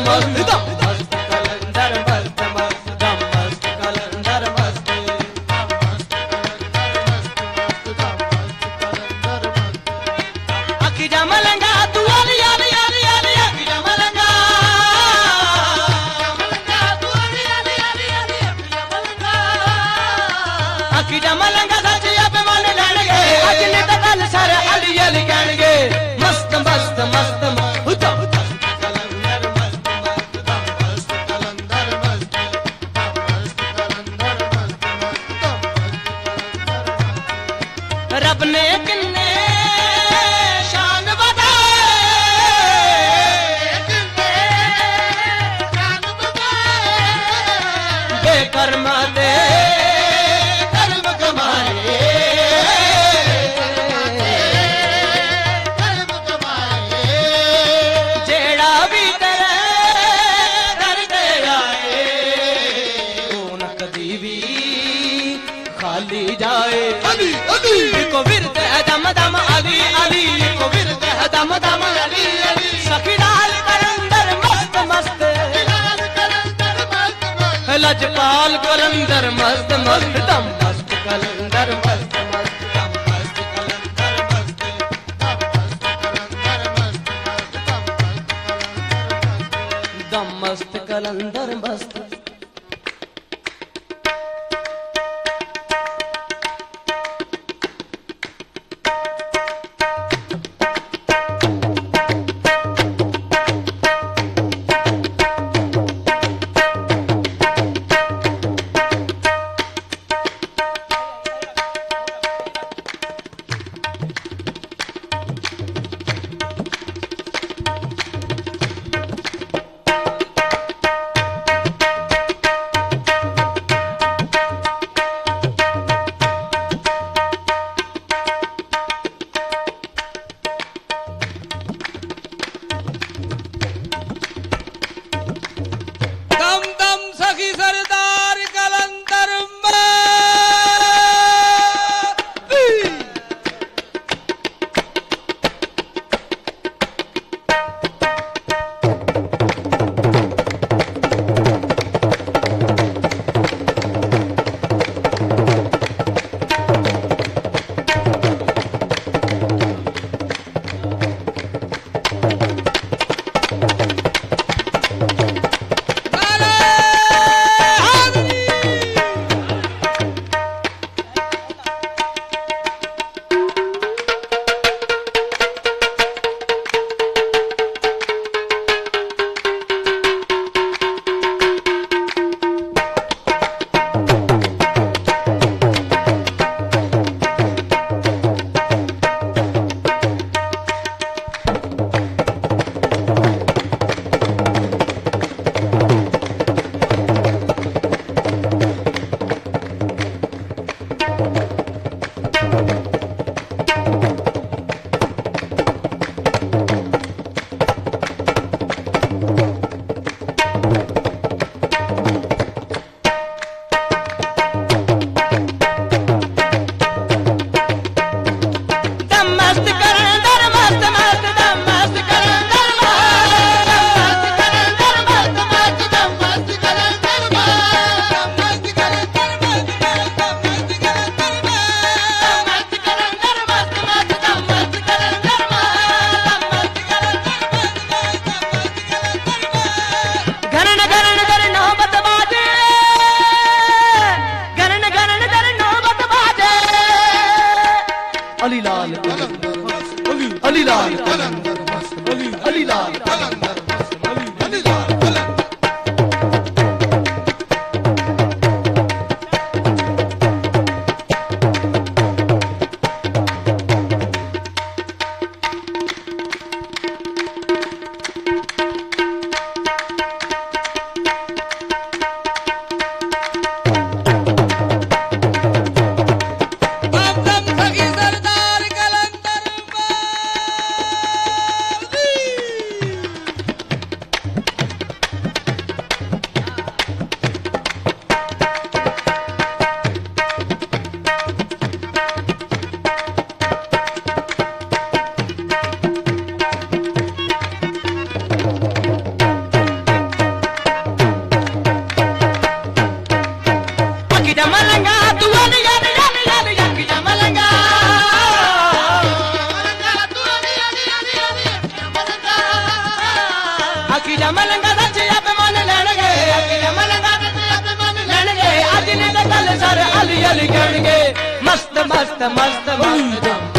मस्त दम मस्त कलंदर मस्त मस्त दम मस्त कलंदर मस्त अखी जा मलंगा तू आली आली आली आली अखी जा मलंगा अखी जा मलंगा सचिया पे मन लड़गे अजने तो कल सारे अली अली कहणगे मस्त मस्त मस्त मस्त दम रब ने किन्ने शान बताए बेकर्म दे कर्म कमाए जेड़ा भी तेरे दर दे आए वो न कदी भी खाली जाए अली अली को विरद है दम दम अली अली को विरद है दम दम अली अली सखी लाल कलंदर मस्त मस्त लजपाल कलंदर मस्त मस्त दम मस्त कलंदर मस्त मस्त दम मस्त कलंदर मस्त दम मस्त कलंदर मस्त दम दम सखी सरदार कलंदर अली लाल अली लाल अली लाल ਆਖੀ ਜਾ ਮਲੰਗਾ ਸੱਚ ਆਪੇ ਮੰਨ ਲੈਣਗੇ ਆਖੀ ਜਾ ਮਲੰਗਾ ਸੱਚ ਆਪੇ ਮੰਨ ਲੈਣਗੇ ਅੱਜ ਨਹੀਂ ਤਾਂ ਕੱਲ ਸਾਰੇ ਅਲੀ ਅਲੀ ਕਹਿਣਗੇ ਮਸਤ ਮਸਤ ਮਸਤ ਮਸਤ